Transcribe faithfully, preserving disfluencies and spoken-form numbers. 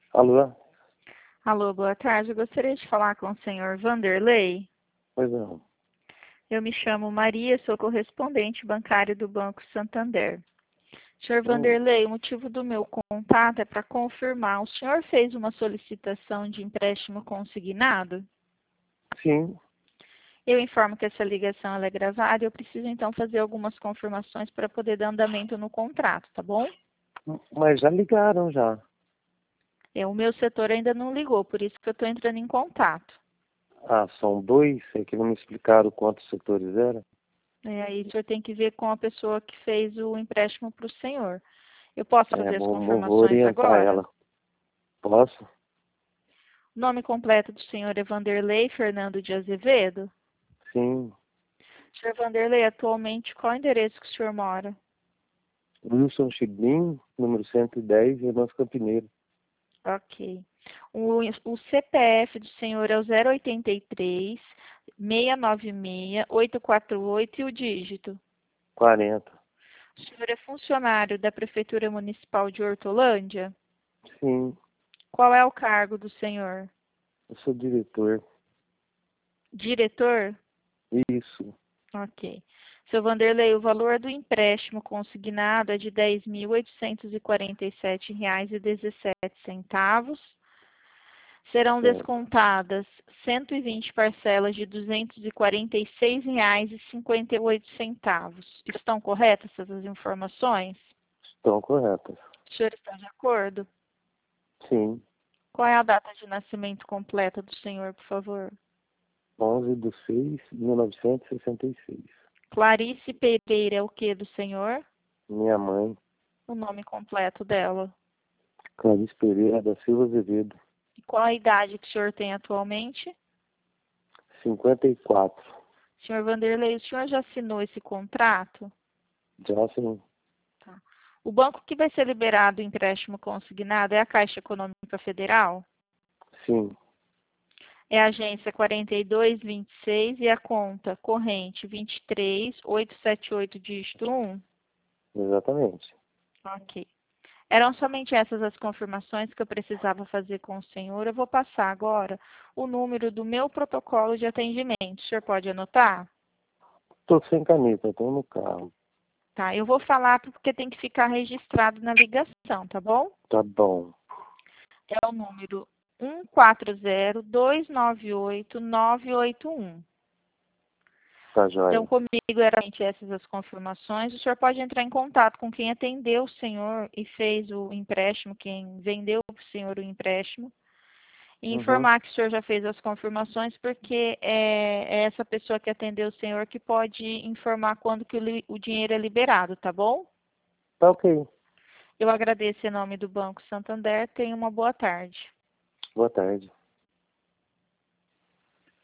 Alô? Alô, boa tarde. Eu gostaria de falar com o senhor Vanderlei. Pois não. Eu me chamo Maria, sou correspondente bancário do Banco Santander. Senhor Hum, Vanderlei, o motivo do meu contato é para confirmar. O senhor fez uma solicitação de empréstimo consignado? sim, Eu informo que essa ligação ela é gravada e eu preciso então fazer algumas confirmações para poder dar andamento no contrato, tá bom? mas já ligaram já. É, o meu setor ainda não ligou, por isso que eu estou entrando em contato. Ah, são dois, é que não me explicaram quantos setores eram. É, aí o senhor tem que ver com a pessoa que fez o empréstimo para o senhor. Eu posso É, fazer as vou, vou vou confirmações orientar agora? ela. Posso? O nome completo do senhor é Vanderlei Fernando de Azevedo? Sim. Senhor Vanderlei, atualmente qual é o endereço que o senhor mora? Wilson Chiblim, número cento e dez, Irmãos Campineiro. Ok. O, o C P F do senhor é o zero oitenta e três, seiscentos e noventa e seis, oitocentos e quarenta e oito e o dígito. quarenta. O senhor é funcionário da Prefeitura Municipal de Hortolândia? Sim, Qual é o cargo do senhor? eu sou diretor. Diretor? Isso. Ok. Seu Vanderlei, o valor do empréstimo consignado é de dez mil oitocentos e quarenta e sete reais e dezessete centavos. Serão Certo. descontadas cento e vinte parcelas de duzentos e quarenta e seis reais e cinquenta e oito centavos. Estão corretas essas informações? Estão corretas. O senhor está de acordo? Sim. Qual é a data de nascimento completa do senhor, por favor? onze de seis de mil novecentos e sessenta e seis. Clarice Pereira é o que do senhor? Minha mãe, O nome completo dela. Clarice Pereira da Silva Azevedo. E qual a idade que o senhor tem atualmente? cinquenta e quatro. Senhor Vanderlei, o senhor já assinou esse contrato? Já assim, Tá. O banco que vai ser liberado o empréstimo consignado é a Caixa Econômica Federal? sim, É a agência quarenta e dois vinte e seis e a conta corrente vinte e três oitocentos e setenta e oito dígito um? exatamente. Ok. Eram somente essas as confirmações que eu precisava fazer com o senhor. Eu vou passar agora o número do meu protocolo de atendimento. O senhor pode anotar? Tô sem caneta, tô no carro. Tá, eu vou falar porque tem que ficar registrado na ligação, tá bom? Tá bom. É o número um quatro zero, dois nove oito, nove oito um. Tá Então, joia. comigo eram somente essas as confirmações. O senhor pode entrar em contato com quem atendeu o senhor e fez o empréstimo, quem vendeu para o senhor o empréstimo, e Uhum. informar que o senhor já fez as confirmações, porque é, é essa pessoa que atendeu o senhor que pode informar quando que o, li- o dinheiro é liberado, tá bom? Tá ok. Eu agradeço em nome do Banco Santander. Tenha uma boa tarde. Boa tarde.